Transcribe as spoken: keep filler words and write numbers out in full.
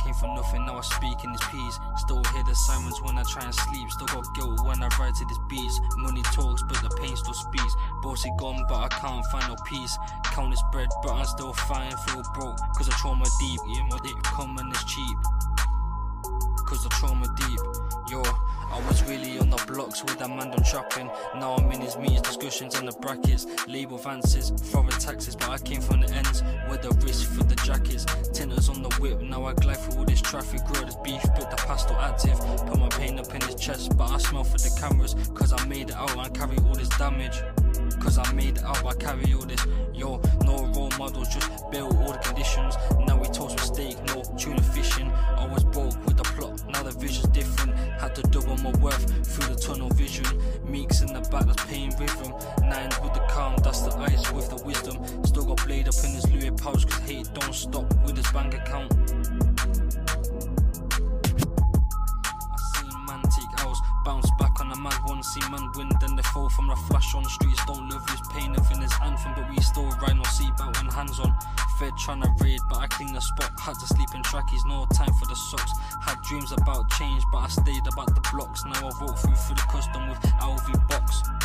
came from nothing, now I speak in this peace. Still hear the sirens when I try and sleep. Still got guilt when I ride to this beats. Money talks but the pain still speaks. Bossy gone but I can't find no peace. Countless bread but I'm still fine. Feel broke cause the trauma deep. Yeah, my dick come and it's cheap cause the trauma deep. Yo, I was really on the blocks with that man done trapping. Now I'm in his meetings, discussions and the brackets. Label advances, throwing taxes, but I came from the ends where the risk for the jackets. Tinters on the whip, now I glide through all this traffic. Grow this beef, but the past still active. Put my pain up in his chest, but I smell for the cameras. Cause I made it out and carry all this damage. Cause I made it out, I carry all this. Yo, no role models, just build all the conditions. Now we toast with steak, no tuna fishing. I was broke with the plot, now the vision's different. Had to double my worth through the tunnel vision. Meeks in the back, that's paying rhythm. Nines with the calm, that's the ice with the wisdom. Still got blade up in his Louis pouch, cause hate don't stop with his bank account. Bounce back on a mad one, see man win, then they fall from the flash on streets. Don't love this pain of in his anthem, but we still ride no seatbelt and hands on. Fed tryna raid, but I clean the spot. Had to sleep in trackies, no time for the socks. Had dreams about change, but I stayed about the blocks. Now I walk through for the custom with L V box.